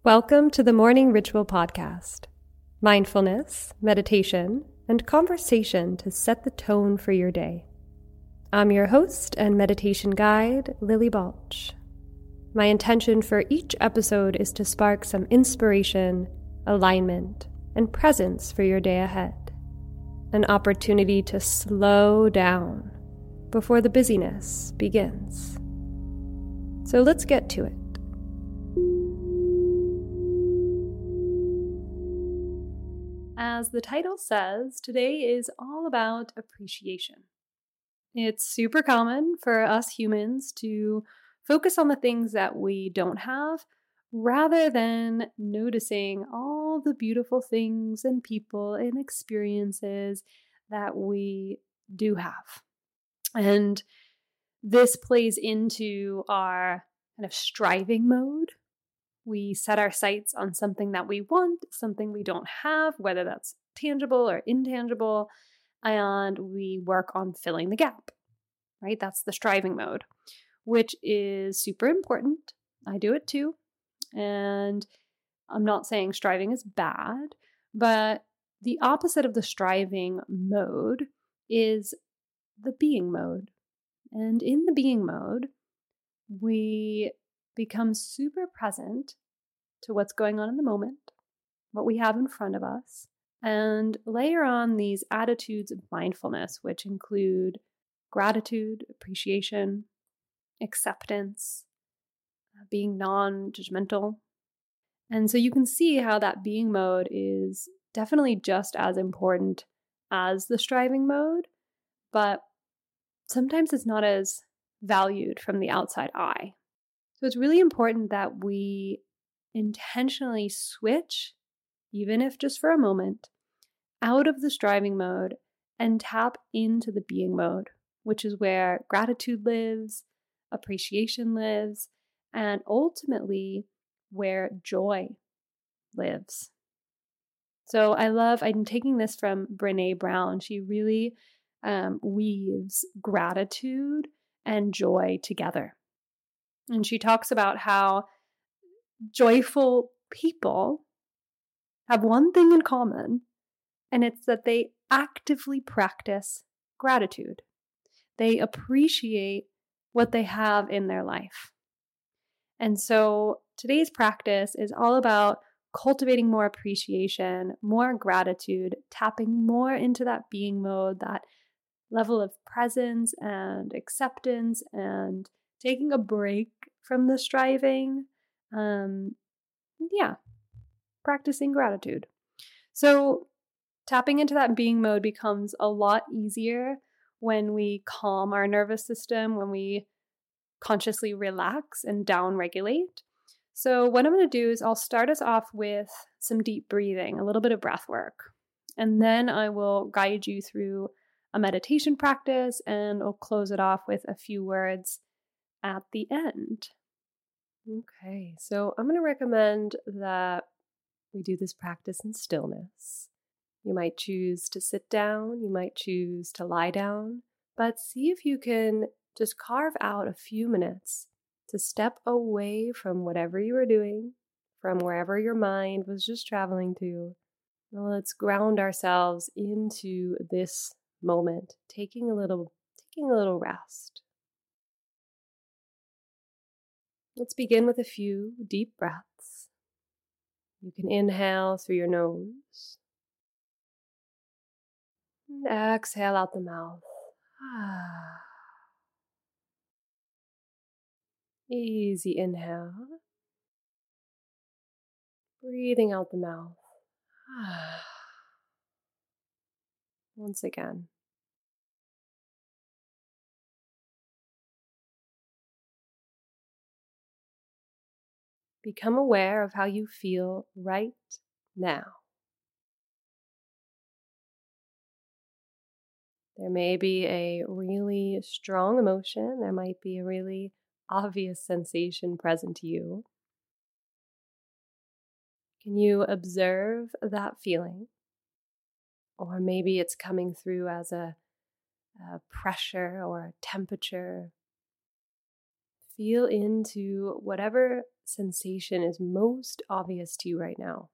Welcome to the Morning Ritual Podcast. Mindfulness, meditation, and conversation to set the tone for your day. I'm your host and meditation guide, Lily Balch. My intention for each episode is to spark some inspiration, alignment, and presence for your day ahead. An opportunity to slow down before the busyness begins. So let's get to it. As the title says, today is all about appreciation. It's super common for us humans to focus on the things that we don't have rather than noticing all the beautiful things and people and experiences that we do have. And this plays into our kind of striving mode. We set our sights on something that we want, something we don't have, whether that's tangible or intangible, and we work on filling the gap, right? That's the striving mode, which is super important. I do it too. And I'm not saying striving is bad, but the opposite of the striving mode is the being mode. And in the being mode, we become super present to what's going on in the moment, what we have in front of us, and layer on these attitudes of mindfulness, which include gratitude, appreciation, acceptance, being non-judgmental. And so you can see how that being mode is definitely just as important as the striving mode, but sometimes it's not as valued from the outside eye. So it's really important that we intentionally switch, even if just for a moment, out of the striving mode and tap into the being mode, which is where gratitude lives, appreciation lives, and ultimately where joy lives. So I'm taking this from Brené Brown. She really weaves gratitude and joy together. And she talks about how joyful people have one thing in common, and it's that they actively practice gratitude. They appreciate what they have in their life. And so today's practice is all about cultivating more appreciation, more gratitude, tapping more into that being mode, that level of presence and acceptance, and taking a break from the striving. Practicing gratitude. So tapping into that being mode becomes a lot easier when we calm our nervous system, when we consciously relax and down-regulate. So what I'm going to do is I'll start us off with some deep breathing, a little bit of breath work, and then I will guide you through a meditation practice, and I'll close it off with a few words at the end. Okay, so I'm going to recommend that we do this practice in stillness. You might choose to sit down, you might choose to lie down, but see if you can just carve out a few minutes to step away from whatever you were doing, from wherever your mind was just traveling to. Now let's ground ourselves into this moment, taking a little rest. Let's begin with a few deep breaths. You can inhale through your nose and exhale out the mouth. Easy inhale. Breathing out the mouth. Once again. Become aware of how you feel right now. There may be a really strong emotion. There might be a really obvious sensation present to you. Can you observe that feeling? Or maybe it's coming through as a pressure or a temperature. Feel into whatever sensation is most obvious to you right now?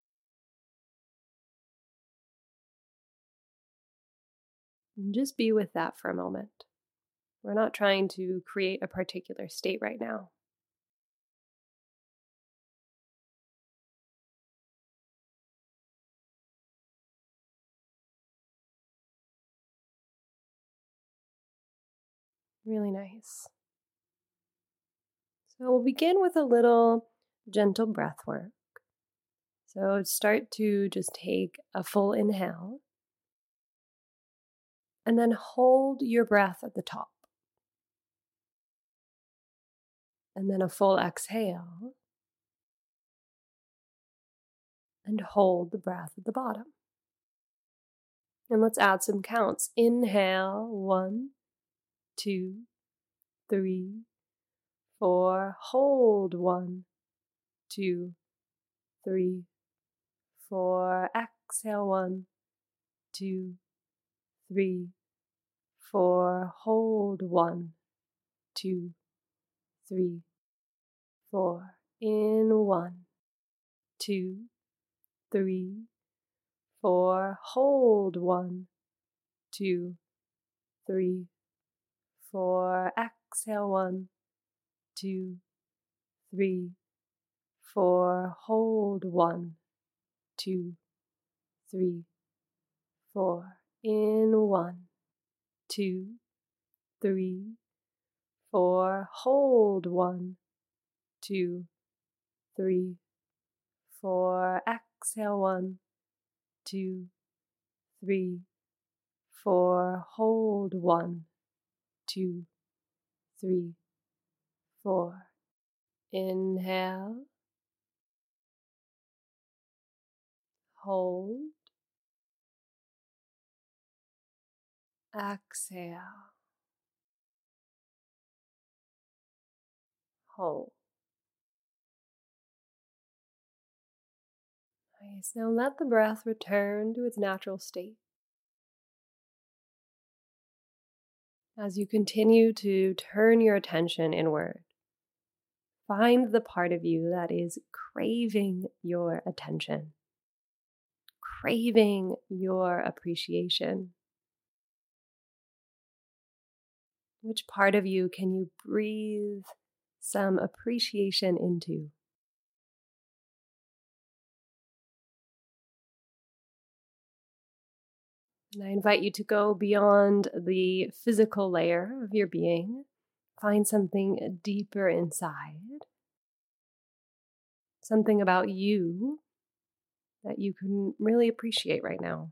And just be with that for a moment. We're not trying to create a particular state right now. Really nice. So we'll begin with a little gentle breath work. So start to just take a full inhale and then hold your breath at the top. And then a full exhale and hold the breath at the bottom. And let's add some counts. Inhale, 1, 2, 3, 4. Hold, 1, 2, 3, 4. Exhale, 1, 2, 3, 4. Hold, 1, 2, 3, 4. In 1, 2, 3, 4. Hold, 1, 2, 3, 4. Exhale, 1, 2, 3, 4. Hold, 1, 2, 3, 4. In 1, 2, 3, 4. Hold, 1, 2, 3, 4. Exhale, 1, 2, 3, 4. Hold, 1, 2, 3, 4. Inhale, hold, exhale, hold. Nice. Now let the breath return to its natural state. As you continue to turn your attention inward, find the part of you that is craving your attention, craving your appreciation. Which part of you can you breathe some appreciation into? And I invite you to go beyond the physical layer of your being. Find something deeper inside, something about you that you can really appreciate right now.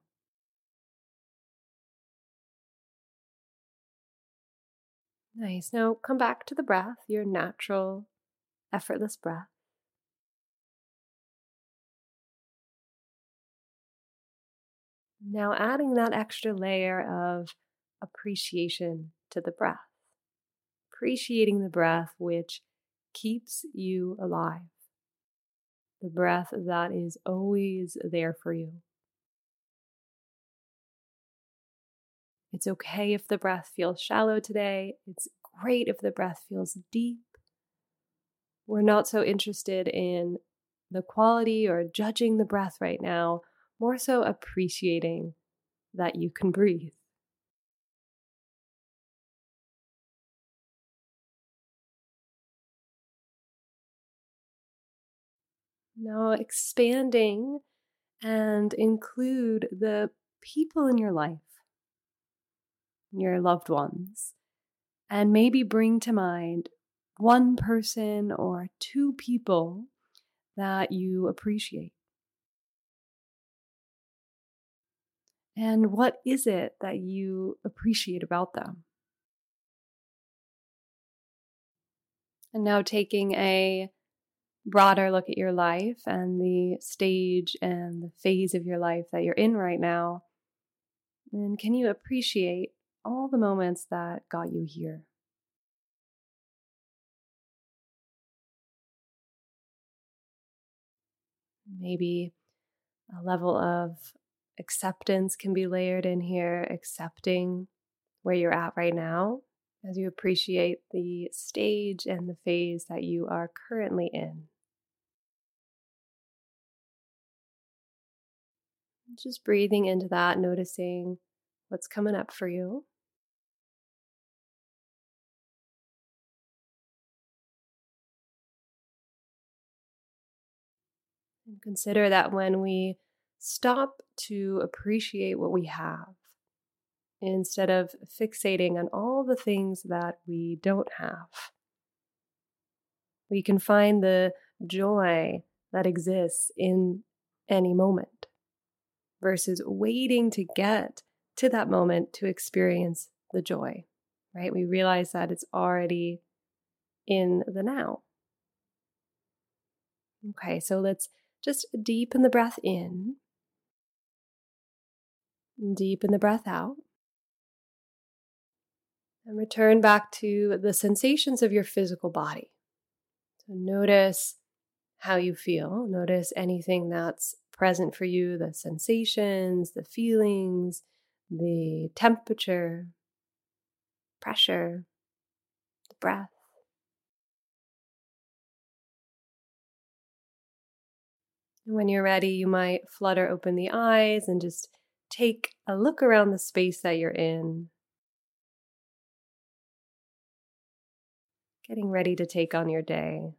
Nice. Now come back to the breath, your natural, effortless breath. Now adding that extra layer of appreciation to the breath. Appreciating the breath which keeps you alive. The breath that is always there for you. It's okay if the breath feels shallow today. It's great if the breath feels deep. We're not so interested in the quality or judging the breath right now, more so appreciating that you can breathe. Now expanding and include the people in your life, your loved ones, and maybe bring to mind one person or two people that you appreciate. And what is it that you appreciate about them? And now taking a broader look at your life and the stage and the phase of your life that you're in right now, then can you appreciate all the moments that got you here? Maybe a level of acceptance can be layered in here, accepting where you're at right now, as you appreciate the stage and the phase that you are currently in. Just breathing into that, noticing what's coming up for you. And consider that when we stop to appreciate what we have, instead of fixating on all the things that we don't have, we can find the joy that exists in any moment versus waiting to get to that moment to experience the joy, right? We realize that it's already in the now. Okay, so let's just deepen the breath in, deepen the breath out, and return back to the sensations of your physical body. So notice how you feel. Notice anything that's present for you, the sensations, the feelings, the temperature, pressure, the breath. And when you're ready, you might flutter open the eyes and just take a look around the space that you're in, getting ready to take on your day.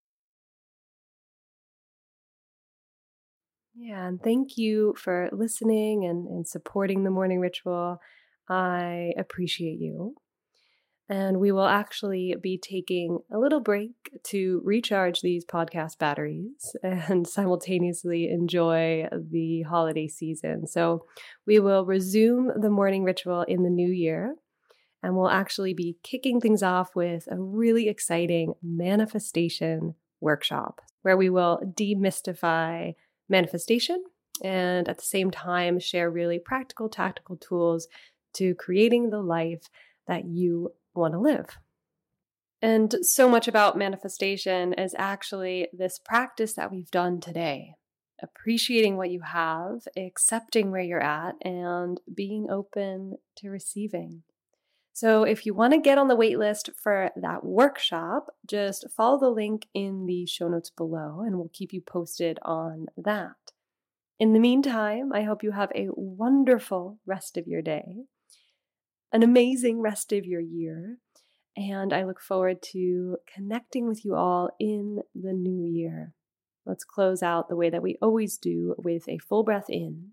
Yeah, and thank you for listening and supporting the morning ritual. I appreciate you. And we will actually be taking a little break to recharge these podcast batteries and simultaneously enjoy the holiday season. So we will resume the morning ritual in the new year, and we'll actually be kicking things off with a really exciting manifestation workshop where we will demystify manifestation and at the same time share really practical, tactical tools to creating the life that you want to live. And so much about manifestation is actually this practice that we've done today, appreciating what you have, accepting where you're at, and being open to receiving. So if you want to get on the wait list for that workshop, just follow the link in the show notes below and we'll keep you posted on that. In the meantime, I hope you have a wonderful rest of your day, an amazing rest of your year, and I look forward to connecting with you all in the new year. Let's close out the way that we always do with a full breath in,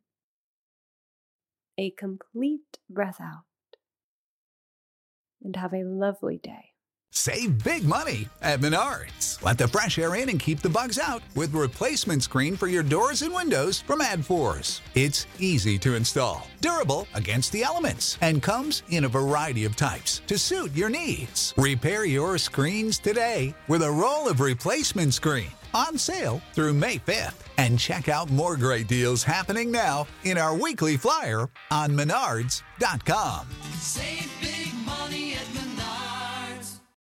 a complete breath out, and have a lovely day. Save big money at Menards. Let the fresh air in and keep the bugs out with replacement screen for your doors and windows from AdForce. It's easy to install, durable against the elements, and comes in a variety of types to suit your needs. Repair your screens today with a roll of replacement screen on sale through May 5th. And check out more great deals happening now in our weekly flyer on Menards.com. Save